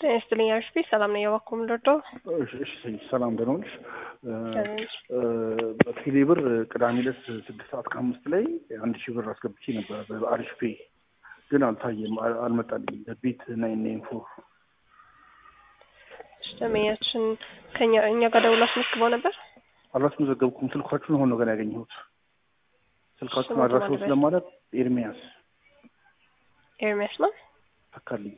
ጤና ይስጥልኝ ሰላም ነው ያዋኩም ልርዶ እሺ ሰላም ደህና ነሽ በቴሌብር ቅዳሜ ዕለት 6:05 ላይ 1000 ብር አስገብቼ ነበር በአሪፍ ፔ ግን አልታየም አልመጣልኝም በቤት 994 ስለሚያችን እኛ ጋር ደውላችሁ መስክበው ነበር አላስመዘገብኩም ስልካችሁን ሆኖ ገና ያገኘሁት ስልካችሁን አድራሻው ስለማለት ኤርሚያስ ነው ተካልኝ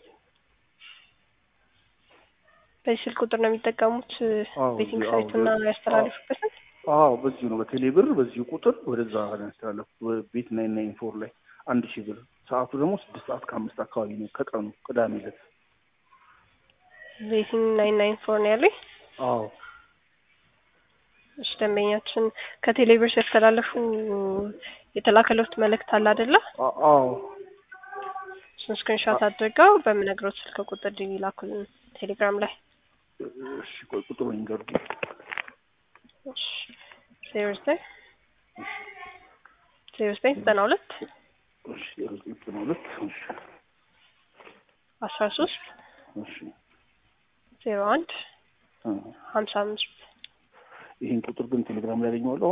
በስልክ ቁጥር ነው የሚጠቀሙት ቤቲንግ ሳይቱና ያስተላልፉበት በዚህ ነው በቴሌብር በዚህ ቁጥር ወደዛ ያስተላልፉ ቤት 994 ላይ 1000 ብር ሰዓቱ ደግሞ 6:05 አካባቢ ነው ከቀኑ ቅዳሜ ዕለት ቤቲንግ 994 ነው ያለኝ እሺ ደንበኛችን ከቴሌብር ያስተላልፉ የተላከሉት መልእክት አለ አይደለ ስክሪንሾት አድርገው በመነግሮት ስልክ ቁጥር ይላኩልን ቴሌግራም ላይ እሺ ቁጥሩ ይንገሩኝ እሺ 0992 እሺ 0992 እሺ 13 እሺ 01 55 ይሄን ቁጥር ግን ቴሌግራም ላይ ያገኘዋለሁ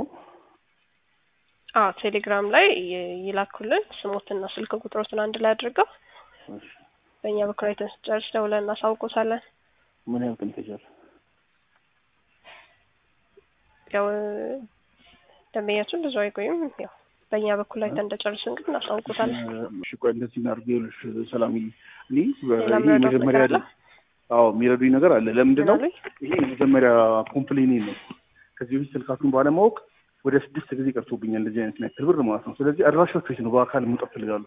ቴሌግራም ላይ ይላኩልን ስሞትና ስልክ ቁጥሮችን አንድ ላይ አድርገው እሺ በእኛ በኩል አይተንስጨርስ ደውለን እናሳውቆታለን ምን ያህል ቀን ይፈጃል ያው ደንበኛችን ብዙ አይቆይም ያው በእኛ በኩል ላይ እንደጨርስን ግን እናሳውቆታለን እሺ ቆይ እንደዚህ እናድርገውልሽ ሰላም እኔ መጀመሪያ የሚረዱኝ ነገር አለ ለምንድን ነው ይሄ መጀመሪያ ኮምፕሌኔ ነው ከዚህ በፊት ስልካችሁን ባለማወቅ ወደ 6 ጊዜ ቀርቶብኛል እንደዚህ አይነት ነገር ብር ማለት ነው ስለዚህ አድራሻችሁ ነው በአካል መውጣት ፈልጋለሁ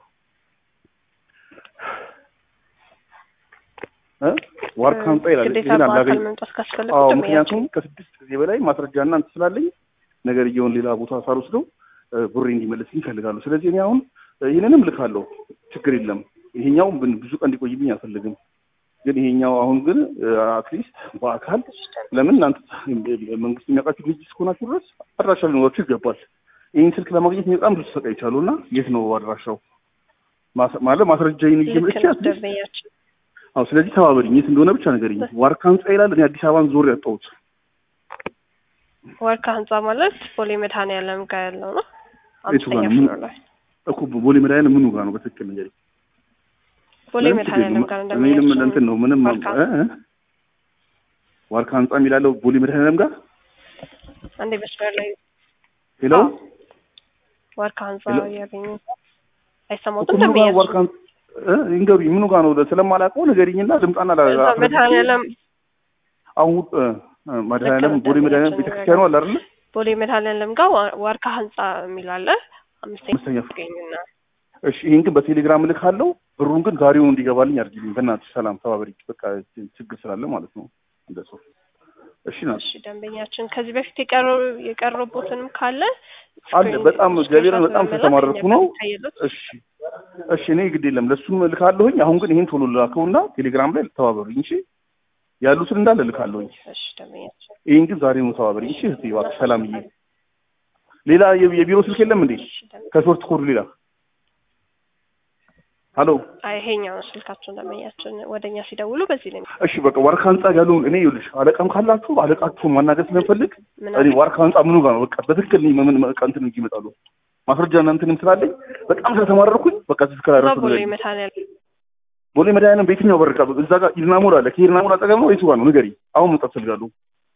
ዋርካን ጣይላል ግን አላገኝ ምክንያቱም ከ6 ጊዜ በላይ ማስረጃና እንት ስላለኝ ነገር ይሁን ሌላ ቦታ ሳልወስደው ብሬ እንዲመለስልኝ ፈልጋለሁ ስለዚህ እኔ አሁን ይሄንንም ልካለሁ ችግር የለም ይሄኛው ብዙ ቀን እንዲቆይብኝ አልፈልግም ግን ይሄኛው አሁን ግን አትሊስት በአካል ለምን እናንተ መንግስት የሚያውቃችሁ ልጅ እስከሆናችሁ ድረስ አድራሻ ሊኖራችሁ ይገባል ይሄን ስልክ ለማግኘት በጣም ብዙ ተሰቃይቻለሁና የት ነው አድራሻው ማለት ማስረጃዬን ይዤ ስለዚህ ተባበሪኝ የት እንደሆነ ብቻ ንገሪኝ ዋርካ ህንጻ ይላል እኔ አዲስ አበባን ዞር ያጣሁት ዋርካ ህንጻ ማለት ቦሌ መድኃኒዓለም ጋር ያለው ነው አምስተኛ ፍሎር ላይ እኮ ቦሌ መድኃኒዓለም ምኑ ጋር ነው በትክክል ንገሪኝ ቦሌ መድኃኒዓለም ጋር እንደሚያውቁ ምንም እንትን ነው ምንም ዋርካ ህንጻ የሚላለው ቦሌ መድኃኒዓለም ጋር አንዴ በስበር ላይ ሄሎ ዋርካ ህንጻ ያገኙ አይሰማውም እንደሚያውቁ ዋርካ እንግዲህ ምኑ ጋር ነው ስለማላውቀው ንገሪኝና ድምጣና መድኃኒዓለም አሁን መድኃኒዓለም ቦሌ መድኃኒዓለም ቤተክርስቲያኑ አለ አይደል ቦሌ መድኃኒዓለም ጋር ዋርካ ህንጻ የሚላለ አምስተኛ ፍሎር እሺ ይሄን ግን በቴሌግራም ልካለሁ ብሩን ግን ዛሬውን እንዲገባልኝ አድርጊልኝ በእናትሽ ሰላም ተባበሪ በቃ ችግር ስላለ ማለት ነው እንደሱ እሺ ደንበኛችን ከዚህ በፊት የቀረቡትንም ካለ አለ በጣም እግዚአብሔርን በጣም ተማረኩ ነው እሺ እኔ ግድ የለም ለሱም ልካለሁኝ አሁን ግን ይሄን ቶሎ ልላከውና ቴሌግራም ላይ ተባበሩኝ እሺ ያሉትን እንዳለ ልካለሁኝ እሺ ደንበኛችን ይሄን ግን ዛሬ ነው ተባበሩኝ እሺ እህቴ እባክሽ ሰላምዬ ሌላ የቢሮ ስልክ የለም እንዴ ከሶርት ኮድ ሌላ ሄሎ ይሄኛው ስልካችሁን ደንበኛችን ወደኛ ሲደውሉ በዚህ ላይ እሺ በቃ ዋርካ ህንጻ ያለውን እኔ ይኸውልሽ አለቃም ካላችሁ አለቃችሁን ማናገር ስለምፈልግ እኔ ዋርካ ህንጻ ምኑ ጋር ነው በቃ በትክክል ምን እንትን ይመጣሉ ማስረጃና እንትንም ስላለኝ በጣም ስለተማረኩኝ በቃ ተስከራራችሁ ቦሌ መድኃኒዓለም በየትኛው በርቃ እዛ ጋር ኢድናሞል አለ ከኢድናሞል አጠገብ ነው የቱ ጋር ነው ንገሪ አሁን መጣ ፈልጋለሁ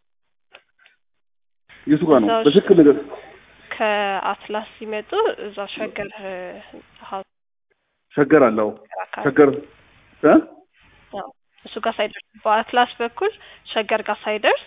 የቱ ጋር ነው በትክክል ነገር ከአትላስ ሲመጡ እዛ ሸገር አለው ሸገር እሱ ጋር ሳይደርስ በአትላስ በኩል ሸገር ጋር ሳይደርስ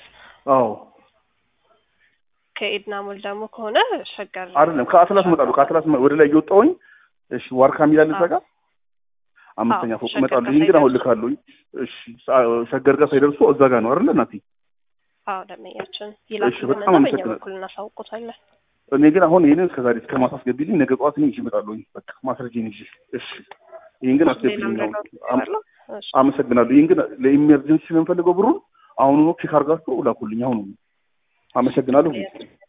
ከኢድናሞል ደግሞ ከሆነ ሸገር አይደለም ከአትላስ መጣሉ ከአትላስ ወደ ላይ እየወጣሁኝ እሺ ዋርካ የሚላል እዛ ጋር አምስተኛ ፎቅ መጣሉ እንግዲህ አሁን ልካለሁኝ እሺ ሸገር ጋር ሳይደርሱ እዛ ጋር ነው አይደል እናቴ ደንበኛችን ይላክልንና በእኛ በኩል እናሳውቆታለን እኔ ግን አሁን ይሄንን እስከዛሬ እስከማሳስገቢልኝ ነገ ጠዋት እኔ እመጣለሁኝ በቃ ማስረጃዬን ይዤ እሺ ይሄን ግን አስገብልኝ ነው አመሰግናለሁ ይሄን ግን ለኢመርጀንሲ ስለምፈልገው ብሩን አሁን ነው ቼክ አድርጋችሁ ላኩልኝ አሁን አመሰግናለሁ